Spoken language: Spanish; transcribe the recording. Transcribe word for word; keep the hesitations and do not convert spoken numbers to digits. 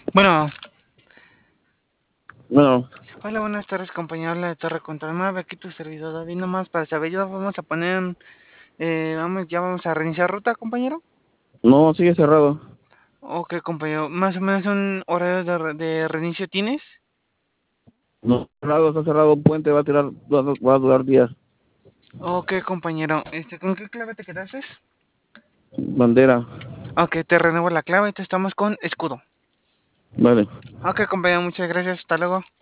Bueno, Bueno, hola, buenas tardes, compañero. Habla de Torre Control nueve. Aquí tu servidor David. Nomás para saber, ya vamos a poner, eh, vamos, ya vamos a reiniciar ruta, compañero. no, sigue cerrado. Ok, compañero. Más o menos un horario de, re- de reinicio tienes. No, cerrado, está cerrado. Un puente va a tirar, va, a va a durar días. Ok, compañero. Este, ¿con qué clave te quedaste? Bandera. Ok, te renuevo la clave. Te estamos con escudo. Vale. Ok, compañero. Muchas gracias. Hasta luego.